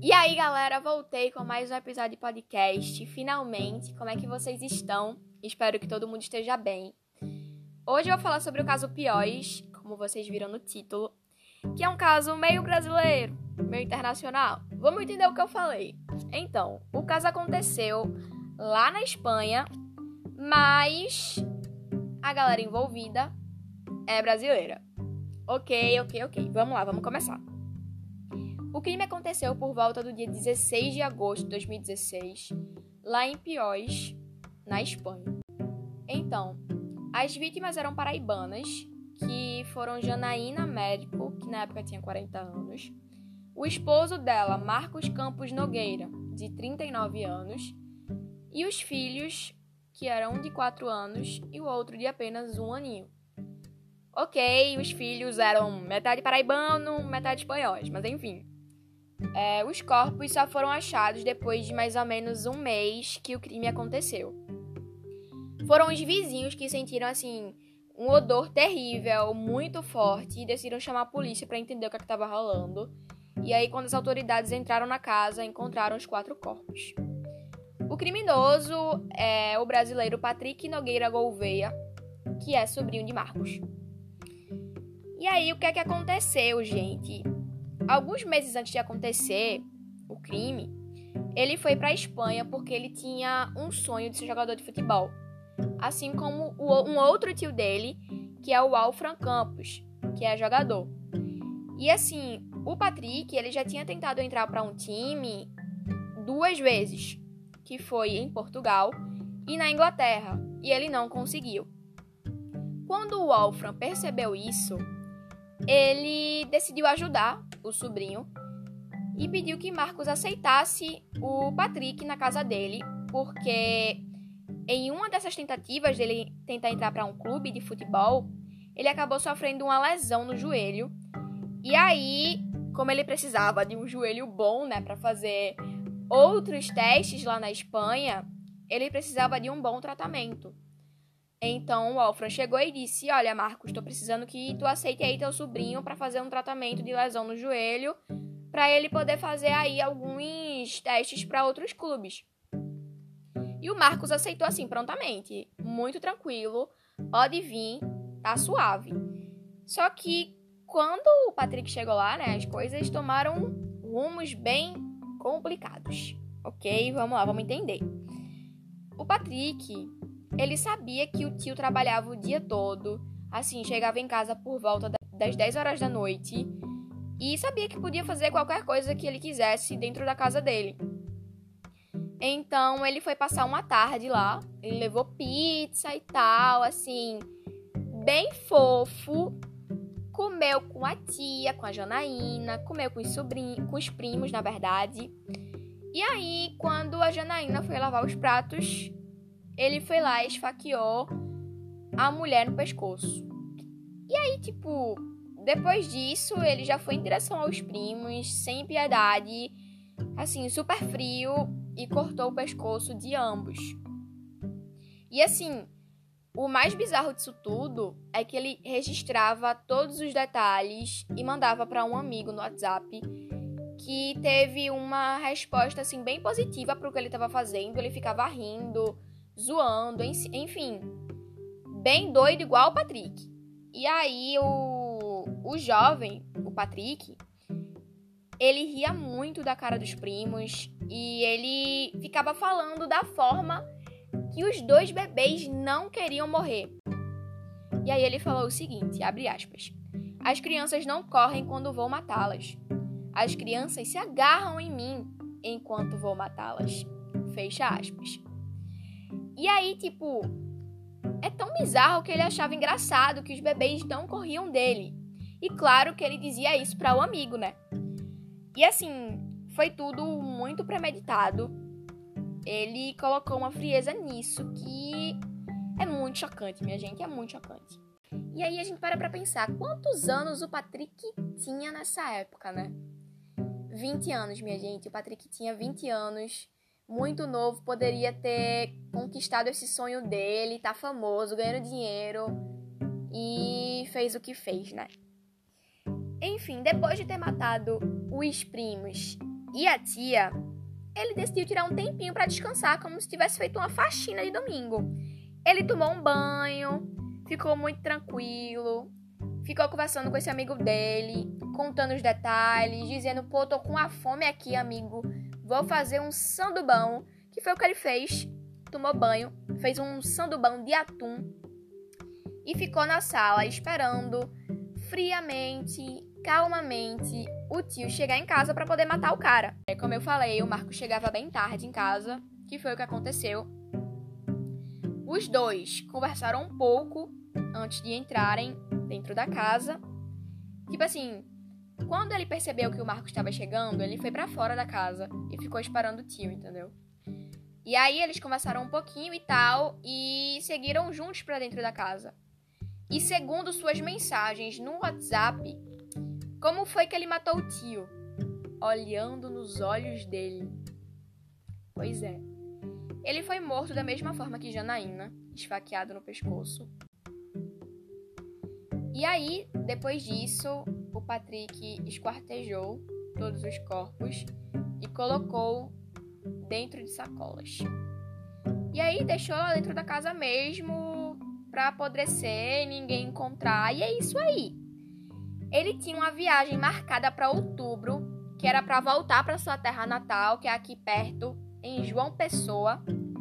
E aí, galera, voltei com mais um episódio de podcast. Finalmente, como é que vocês estão? Espero que todo mundo esteja bem. Hoje eu vou falar sobre o caso Piós, como vocês viram no título, que é um caso meio brasileiro, meio internacional. Vamos entender o que eu falei. Então, o caso aconteceu lá na Espanha, mas a galera envolvida é brasileira. Ok. Vamos lá, vamos começar. O crime aconteceu por volta do dia 16 de agosto de 2016, lá em Piós, na Espanha. Então, as vítimas eram paraibanas, que foram Janaína Médico, que na época tinha 40 anos, o esposo dela, Marcos Campos Nogueira, de 39 anos, e os filhos, que eram um de 4 anos e o outro de apenas 1 aninho. Ok, os filhos eram metade paraibano, metade espanhóis, mas enfim. Os corpos só foram achados depois de mais ou menos um mês que o crime aconteceu. Foram os vizinhos que sentiram, um odor terrível, muito forte, e decidiram chamar a polícia para entender o que estava rolando. E aí, quando as autoridades entraram na casa, encontraram os 4 corpos. O criminoso é o brasileiro Patrick Nogueira Gouveia, que é sobrinho de Marcos. E aí, o que é que aconteceu, gente? Alguns meses antes de acontecer o crime, ele foi para a Espanha porque ele tinha um sonho de ser jogador de futebol. Assim como um outro tio dele, que é o Walfran Campos, que é jogador. E o Patrick, ele já tinha tentado entrar para um time 2 vezes, que foi em Portugal e na Inglaterra, e ele não conseguiu. Quando o Walfran percebeu isso, ele decidiu ajudar o sobrinho e pediu que Marcos aceitasse o Patrick na casa dele, porque em uma dessas tentativas dele tentar entrar para um clube de futebol, ele acabou sofrendo uma lesão no joelho. E aí, como ele precisava de um joelho bom, para fazer outros testes lá na Espanha, ele precisava de um bom tratamento. Então, o Walfran chegou e disse: olha, Marcos, estou precisando que tu aceite aí teu sobrinho para fazer um tratamento de lesão no joelho, para ele poder fazer aí alguns testes para outros clubes. E o Marcos aceitou prontamente, muito tranquilo, pode vir, tá suave. Só que quando o Patrick chegou lá, as coisas tomaram rumos bem complicados. Ok? Vamos lá, vamos entender. O Patrick, ele sabia que o tio trabalhava o dia todo, chegava em casa por volta das 10 horas da noite, e sabia que podia fazer qualquer coisa que ele quisesse dentro da casa dele. Então, ele foi passar uma tarde lá, ele levou pizza e tal, bem fofo, comeu com a tia, com a Janaína, comeu com os primos, na verdade. E aí, quando a Janaína foi lavar os pratos, ele foi lá e esfaqueou a mulher no pescoço. E aí, depois disso, ele já foi em direção aos primos, sem piedade, super frio, e cortou o pescoço de ambos. E o mais bizarro disso tudo é que ele registrava todos os detalhes e mandava para um amigo no WhatsApp, que teve uma resposta bem positiva para o que ele estava fazendo. Ele ficava rindo, zoando, enfim, bem doido igual o Patrick. E aí o jovem, o Patrick, ele ria muito da cara dos primos e ele ficava falando da forma que os 2 bebês não queriam morrer. E aí ele falou o seguinte, abre aspas: as crianças não correm quando vou matá-las. As crianças se agarram em mim enquanto vou matá-las. Fecha aspas. E aí, é tão bizarro que ele achava engraçado que os bebês não corriam dele. E claro que ele dizia isso para o amigo, E foi tudo muito premeditado. Ele colocou uma frieza nisso que é muito chocante, minha gente, é muito chocante. E aí a gente para pensar, quantos anos o Patrick tinha nessa época, 20 anos, minha gente, o Patrick tinha 20 anos, muito novo, poderia ter conquistado esse sonho dele, tá famoso, ganhando dinheiro, e fez o que fez, Enfim, depois de ter matado os primos E a tia, ele decidiu tirar um tempinho pra descansar, como se tivesse feito uma faxina de domingo. Ele tomou um banho, ficou muito tranquilo, ficou conversando com esse amigo dele, contando os detalhes, dizendo, pô, tô com a fome aqui, amigo, vou fazer um sandubão, que foi o que ele fez. Tomou banho, fez um sandubão de atum e ficou na sala esperando friamente, calmamente, o tio chegar em casa para poder matar o cara. Como eu falei, o Marco chegava bem tarde em casa, que foi o que aconteceu. Os dois conversaram um pouco antes de entrarem dentro da casa. Tipo assim, quando ele percebeu que o Marco estava chegando, ele foi para fora da casa e ficou esperando o tio, entendeu? E aí eles conversaram um pouquinho e tal, e seguiram juntos pra dentro da casa. E segundo suas mensagens no WhatsApp, como foi que ele matou o tio? Olhando nos olhos dele. Pois é. Ele foi morto da mesma forma que Janaína, esfaqueado no pescoço. E aí, depois disso, o Patrick esquartejou todos os corpos e colocou dentro de sacolas. E aí deixou lá dentro da casa mesmo pra apodrecer e ninguém encontrar. E é isso aí. Ele tinha uma viagem marcada para outubro, que era para voltar para sua terra natal, que é aqui perto, em João Pessoa.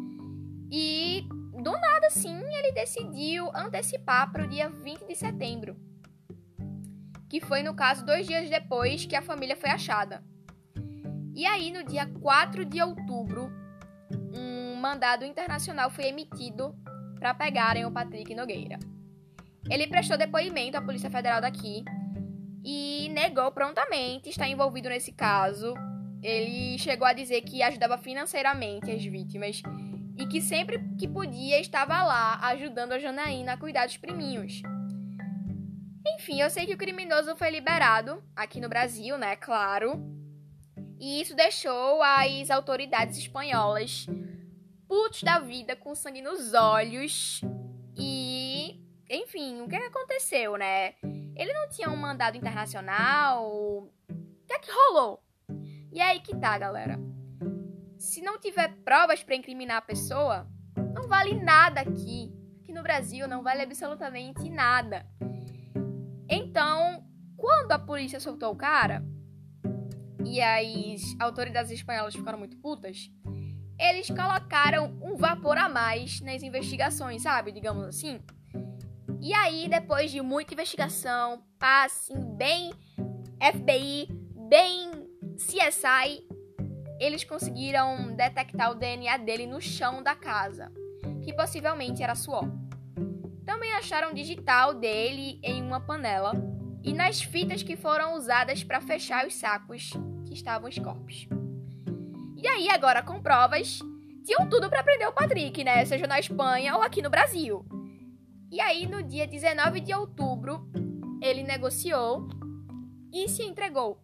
E do nada assim, ele decidiu antecipar para o dia 20 de setembro. Que foi, no caso, 2 dias depois que a família foi achada. E aí, no dia 4 de outubro, um mandado internacional foi emitido para pegarem o Patrick Nogueira. Ele prestou depoimento à Polícia Federal daqui e negou prontamente estar envolvido nesse caso. Ele chegou a dizer que ajudava financeiramente as vítimas e que sempre que podia estava lá ajudando a Janaína a cuidar dos priminhos. Enfim, eu sei que o criminoso foi liberado aqui no Brasil, né, claro. E isso deixou as autoridades espanholas putos da vida, com sangue nos olhos. E, enfim, o que aconteceu, né? Ele não tinha um mandado internacional. O que é que rolou? E aí que tá, galera. Se não tiver provas pra incriminar a pessoa, não vale nada aqui. Aqui no Brasil não vale absolutamente nada. Então, quando a polícia soltou o cara e as autoridades espanholas ficaram muito putas, eles colocaram um vapor a mais nas investigações, sabe? Digamos assim. E aí, depois de muita investigação, assim, bem FBI, bem CSI, eles conseguiram detectar o DNA dele no chão da casa, que possivelmente era suor. Também acharam digital dele em uma panela e nas fitas que foram usadas para fechar os sacos que estavam os corpos. E aí, agora com provas, tinham tudo para prender o Patrick, né? Seja na Espanha ou aqui no Brasil. E aí, no dia 19 de outubro, ele negociou e se entregou.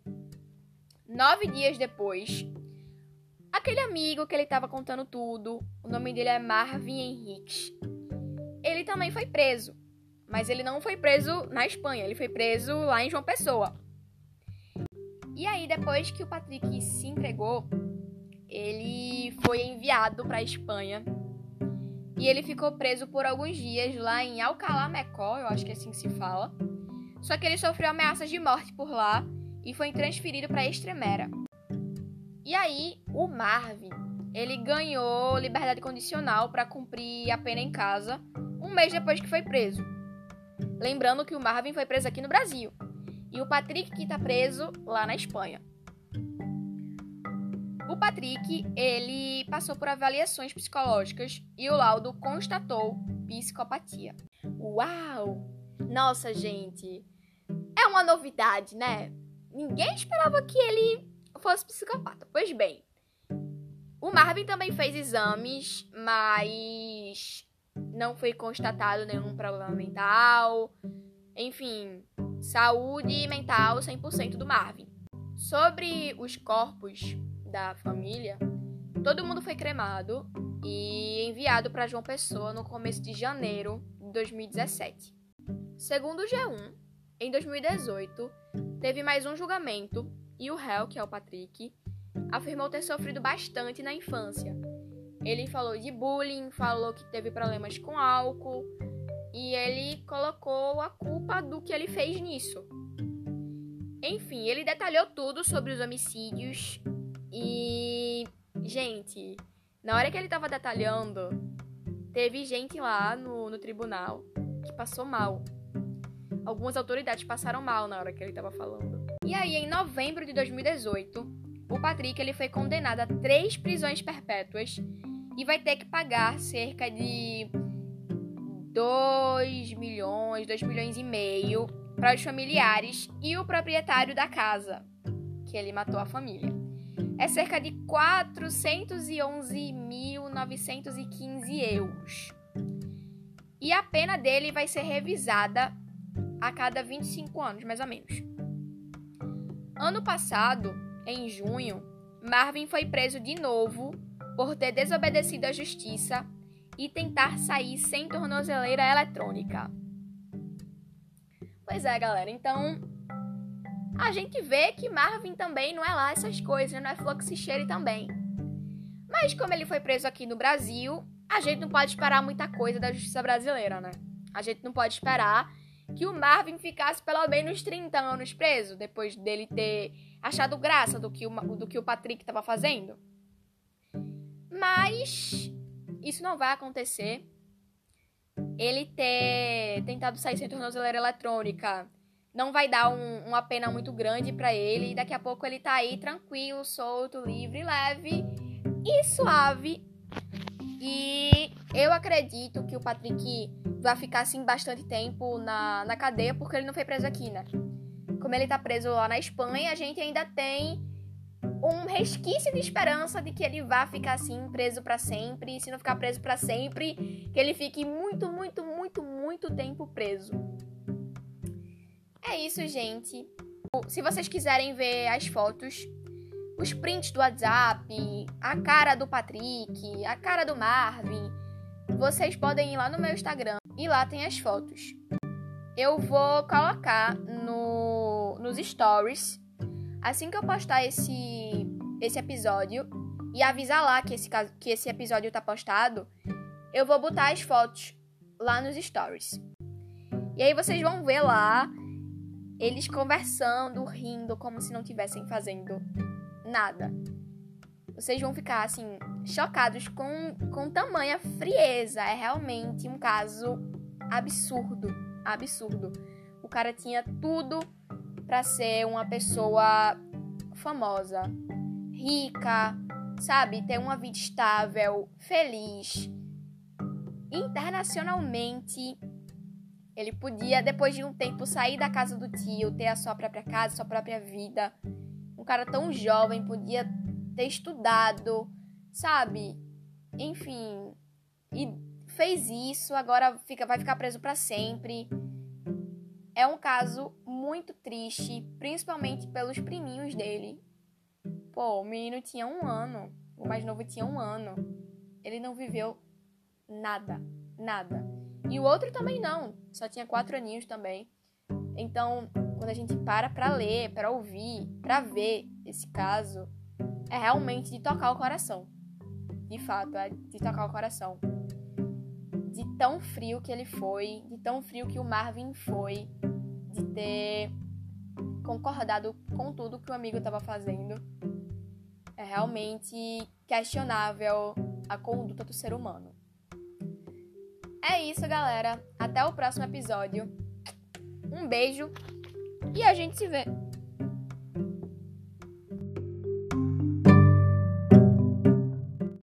9 dias depois, aquele amigo que ele estava contando tudo, o nome dele é Marvin Henriques, ele também foi preso. Mas ele não foi preso na Espanha, ele foi preso lá em João Pessoa. E aí, depois que o Patrick se entregou, ele foi enviado para a Espanha. E ele ficou preso por alguns dias lá em Alcalá Mecó, eu acho que é assim que se fala. Só que ele sofreu ameaças de morte por lá e foi transferido para Extremera. E aí, o Marvin, ele ganhou liberdade condicional para cumprir a pena em casa, um mês depois que foi preso. Lembrando que o Marvin foi preso aqui no Brasil e o Patrick que tá preso lá na Espanha. O Patrick, ele passou por avaliações psicológicas e o laudo constatou psicopatia. Uau! Nossa, gente, é uma novidade, né? Ninguém esperava que ele fosse psicopata. Pois bem, o Marvin também fez exames, mas não foi constatado nenhum problema mental. Enfim, saúde mental 100% do Marvin. Sobre os corpos da família, todo mundo foi cremado e enviado para João Pessoa no começo de janeiro de 2017. Segundo o G1, em 2018, teve mais um julgamento e o réu, que é o Patrick, afirmou ter sofrido bastante na infância. Ele falou de bullying, falou que teve problemas com álcool e ele colocou a culpa do que ele fez nisso. Enfim, ele detalhou tudo sobre os homicídios e, gente, na hora que ele tava detalhando, teve gente lá no tribunal que passou mal. Algumas autoridades passaram mal na hora que ele tava falando. E aí, em novembro de 2018, o Patrick ele foi condenado a 3 prisões perpétuas e vai ter que pagar cerca de 2 milhões e meio para os familiares e o proprietário da casa, que ele matou a família. É cerca de 411.915 euros. E a pena dele vai ser revisada a cada 25 anos, mais ou menos. Ano passado, em junho, Marvin foi preso de novo por ter desobedecido à justiça e tentar sair sem tornozeleira eletrônica. Pois é, galera, então a gente vê que Marvin também não é lá essas coisas, não é flor que se cheire também. Mas como ele foi preso aqui no Brasil, a gente não pode esperar muita coisa da justiça brasileira, né? A gente não pode esperar que o Marvin ficasse pelo menos 30 anos preso, depois dele ter achado graça do que o Patrick estava fazendo. Mas isso não vai acontecer. Ele ter tentado sair sem tornozeleira eletrônica não vai dar uma pena muito grande pra ele. E daqui a pouco ele tá aí tranquilo, solto, livre, leve e suave. E eu acredito que o Patrick vai ficar assim bastante tempo na cadeia, porque ele não foi preso aqui, né? Como ele tá preso lá na Espanha, a gente ainda tem um resquício de esperança de que ele vá ficar assim preso pra sempre. E se não ficar preso pra sempre, que ele fique muito, muito, muito, muito tempo preso. É isso, gente. Se vocês quiserem ver as fotos, os prints do WhatsApp, a cara do Patrick, a cara do Marvin, vocês podem ir lá no meu Instagram e lá tem as fotos. Eu vou colocar nos stories, assim que eu postar esse episódio, e avisar lá que esse episódio tá postado, eu vou botar as fotos lá nos stories. E aí vocês vão ver lá eles conversando, rindo, como se não estivessem fazendo nada. Vocês vão ficar, assim, chocados com tamanha frieza. É realmente um caso absurdo. Absurdo. O cara tinha tudo pra ser uma pessoa famosa, rica, sabe? Ter uma vida estável, feliz. Internacionalmente, ele podia, depois de um tempo, sair da casa do tio, ter a sua própria casa, sua própria vida. Um cara tão jovem podia ter estudado, sabe? Enfim, e fez isso, agora vai ficar preso pra sempre. É um caso muito triste, principalmente pelos priminhos dele. Pô, o menino tinha 1 ano, o mais novo tinha 1 ano. Ele não viveu nada, nada. E o outro também não, só tinha 4 aninhos também. Então, quando a gente para pra ler, pra ouvir, pra ver esse caso, é realmente de tocar o coração. De fato, é de tocar o coração. De tão frio que ele foi, de tão frio que o Marvin foi, de ter concordado com tudo que o amigo estava fazendo. É realmente questionável a conduta do ser humano. É isso, galera. Até o próximo episódio. Um beijo e a gente se vê.